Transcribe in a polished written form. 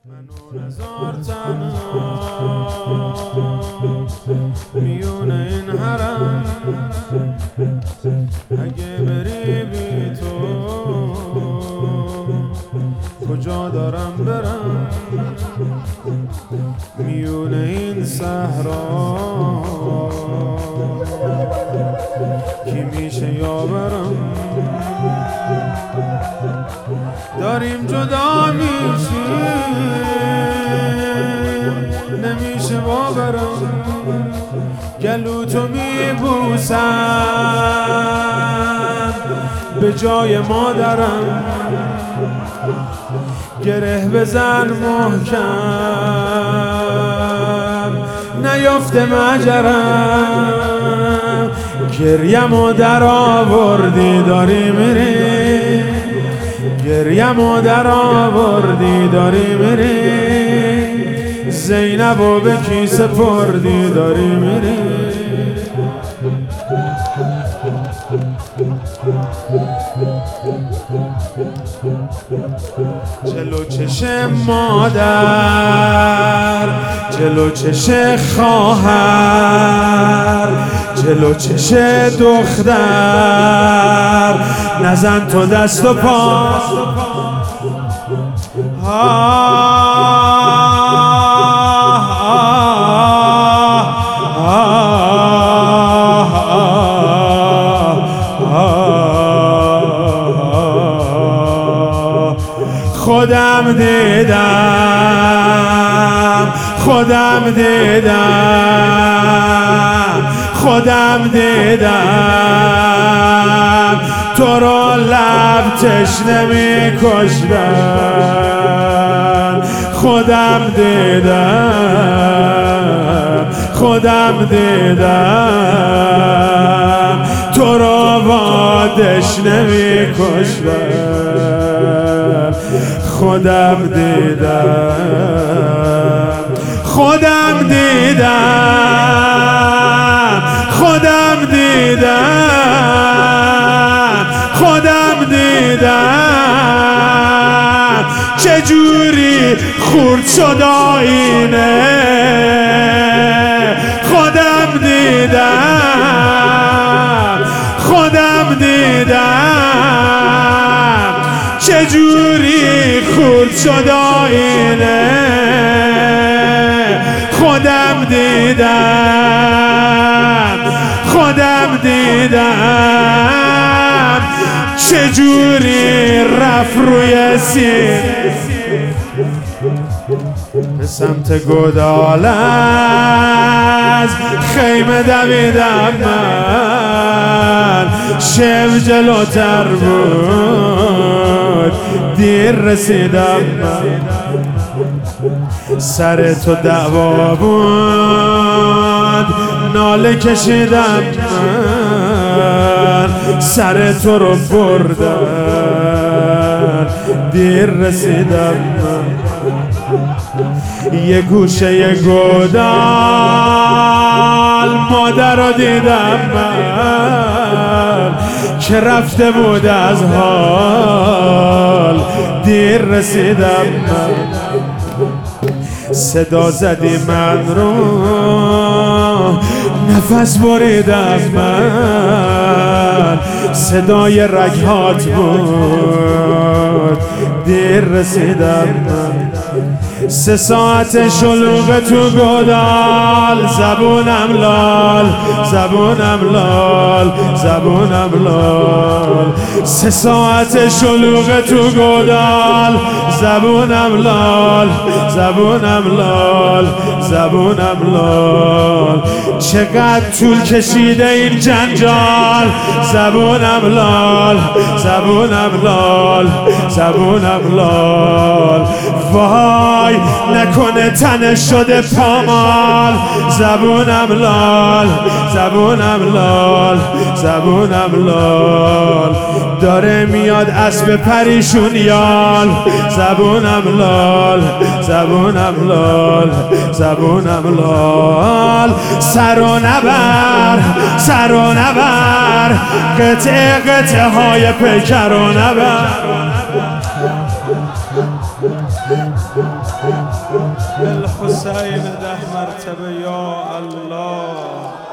منو نزار تنها میون این حرم، اگه بری بی تو کجا دارم برم؟ میون این صحرا کی میشه یاورم؟ داریم جدا میشیم نمیشه باورم، گلو تو میبوسم به جای مادرم، گره بزن محکم نیافته مجرم، گریه‌مو در آوردی داری میری، گریه‌مو در آوردی داری میری، زینبو به کی سپردی داری میری. جلو چشم مادر، جلو چشم خواهر، جلو چشم دختر، نزن تو دست و پا. خودم دیدم، خودم دیدم، خودم دیدم تو رو لب تشنه می‌کشتم، خودم دیدم، خودم دیدم تو رو با دشنه می‌کشتم، خودم دیدم، خودم دیدم، خودم دیدم، خودم دیدم چجوری خورد شد آینه، خودم دیدم، خودم دیدم چجوری خورد شد آینه، خودم دیدم، خودم دیدم چجوری رفت روی سینه. به سمت گودال از خیمه دویدم من، شب جلوتر بود دیر رسیدم من، سر تو دعوا بود ناله کشیدم من، سر تو رو بردن دیر رسیدم من، یه گوشه یه گودال مادر رو دیدم من که رفته بود از حال دیر رسیدم من، صدا زدی من رو نفس بریدم من، صدای رگهات بود دیر رسیدم من، 3 ساعت شلوغ تو گودال، زبونم لال، زبونم لال، زبونم لال، 3 ساعت شلوغ تو گودال، زبونم لال، زبونم لال، زبونم لال، چقدر طول کشیده این جنجال، زبونم لال، زبونم لال، زبونم لال، وای نکنه تنش شده پامال، زبونم لال، زبونم لال، زبونم لال، داره میاد اسب پریشون یال، زبونم لال، زبونم لال، زبونم لال، سر و نبر، سر و نبر، قطعه قطعه های پیکر و نبر. الحسین 10 مرتبه یا الله.